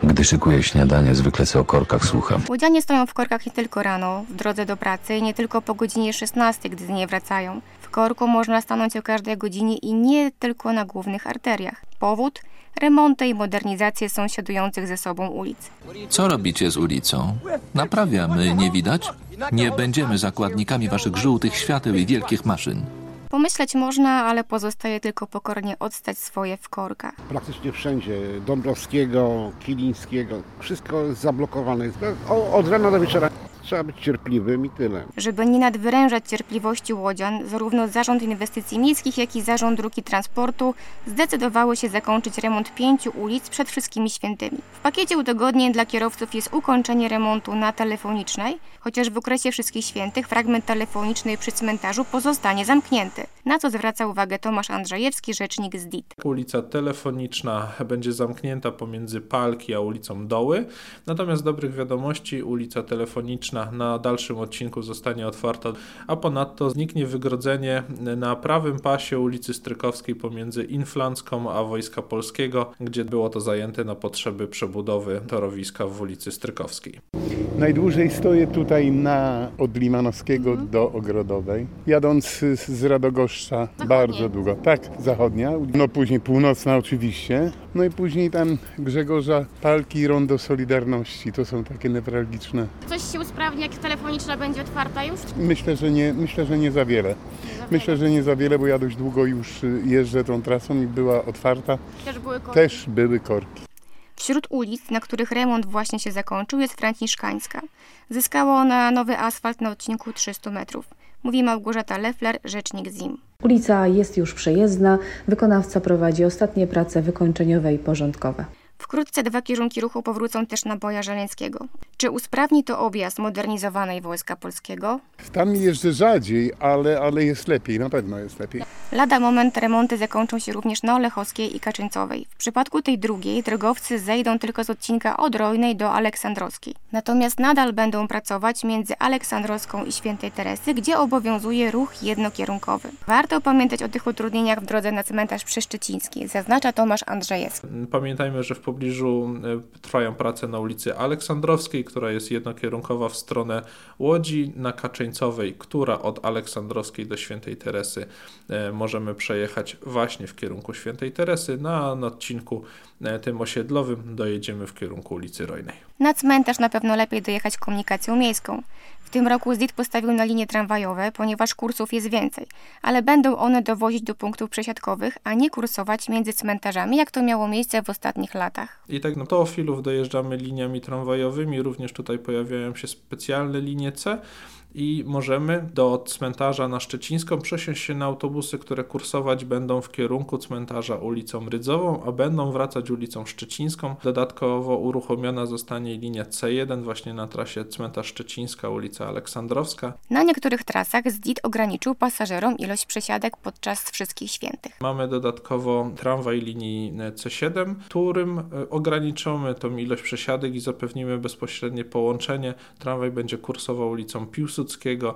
Gdy szykuję śniadanie, zwykle sobie o korkach słucham. Łodzianie stoją w korkach nie tylko rano, w drodze do pracy i nie tylko po godzinie 16, gdy z niej wracają. W korku można stanąć o każdej godzinie i nie tylko na głównych arteriach. Powód? Remonty i modernizacje sąsiadujących ze sobą ulic. Co robicie z ulicą? Naprawiamy, nie widać? Nie będziemy zakładnikami waszych żółtych świateł i wielkich maszyn. Pomyśleć można, ale pozostaje tylko pokornie odstać swoje w korkach. Praktycznie wszędzie, Dąbrowskiego, Kilińskiego, wszystko jest zablokowane. Od rana do wieczora trzeba być cierpliwym i tyle. Żeby nie nadwyrężać cierpliwości łodzian, zarówno Zarząd Inwestycji Miejskich, jak i Zarząd Dróg i Transportu zdecydowały się zakończyć remont 5 ulic przed wszystkimi świętymi. W pakiecie udogodnień dla kierowców jest ukończenie remontu na Telefonicznej, chociaż w okresie Wszystkich Świętych fragment telefonicznej przy cmentarzu pozostanie zamknięty, na co zwraca uwagę Tomasz Andrzejewski, rzecznik z DIT. Ulica Telefoniczna będzie zamknięta pomiędzy Palki a ulicą Doły, natomiast dobrych wiadomości ulica Telefoniczna na dalszym odcinku zostanie otwarta, a ponadto zniknie wygrodzenie na prawym pasie ulicy Strykowskiej pomiędzy Inflancką a Wojska Polskiego, gdzie było to zajęte na potrzeby przebudowy torowiska w ulicy Strykowskiej. Najdłużej stoję tutaj od Limanowskiego do Ogrodowej, jadąc z Radogoszcza bardzo długo. Tak, zachodnia, no później północna oczywiście, no i później tam Grzegorza Palki i Rondo Solidarności, to są takie newralgiczne. Coś się usprawni, jak Telefoniczna będzie otwarta już? Myślę, że nie za wiele. Myślę, że nie za wiele, bo ja dość długo już jeżdżę tą trasą i była otwarta. Też były korki. Wśród ulic, na których remont właśnie się zakończył, jest Franciszkańska. Zyskała ona nowy asfalt na odcinku 300 metrów. Mówi Małgorzata Leffler, rzecznik ZIM. Ulica jest już przejezdna, wykonawca prowadzi ostatnie prace wykończeniowe i porządkowe. Wkrótce 2 kierunki ruchu powrócą też na Boja Żeleńskiego. Czy usprawni to objazd modernizowanej Wojska Polskiego? Tam jeżdżę rzadziej, ale jest lepiej, na pewno jest lepiej. Lada moment remonty zakończą się również na Olechowskiej i Kaczyńcowej. W przypadku tej drugiej drogowcy zejdą tylko z odcinka od Rojnej do Aleksandrowskiej. Natomiast nadal będą pracować między Aleksandrowską i Świętej Teresy, gdzie obowiązuje ruch jednokierunkowy. Warto pamiętać o tych utrudnieniach w drodze na cmentarz Przyszczyciński, zaznacza Tomasz Andrzejewski. Pamiętajmy, że w pobliżu trwają prace na ulicy Aleksandrowskiej, która jest jednokierunkowa w stronę Łodzi, na Kaczyńcowej, która od Aleksandrowskiej do Świętej Teresy możemy przejechać właśnie w kierunku Świętej Teresy. Na odcinku tym osiedlowym dojedziemy w kierunku ulicy Rojnej. Na cmentarz na pewno lepiej dojechać komunikacją miejską. W tym roku ZIT postawił na linie tramwajowe, ponieważ kursów jest więcej, ale będą one dowozić do punktów przesiadkowych, a nie kursować między cmentarzami, jak to miało miejsce w ostatnich latach. I tak na Teofilów dojeżdżamy liniami tramwajowymi, również tutaj pojawiają się specjalne linie C i możemy do cmentarza na Szczecińską przesiąść się na autobusy, które kursować będą w kierunku cmentarza ulicą Rydzową, a będą wracać ulicą Szczecińską. Dodatkowo uruchomiona zostanie linia C1 właśnie na trasie cmentarz Szczecińska, ulica Aleksandrowska. Na niektórych trasach ZIT ograniczył pasażerom ilość przesiadek podczas Wszystkich Świętych. Mamy dodatkowo tramwaj linii C7, którym ograniczymy tą ilość przesiadek i zapewnimy bezpośrednie połączenie. Tramwaj będzie kursował ulicą Piłsudskiego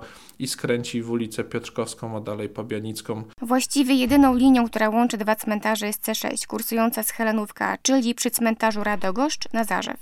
i skręci w ulicę Piotrkowską, a dalej Pabianicką. Właściwie jedyną linią, która łączy 2 cmentarze jest C6, kursująca z Helenówka, czyli przy cmentarzu Radogoszcz na Zarzew.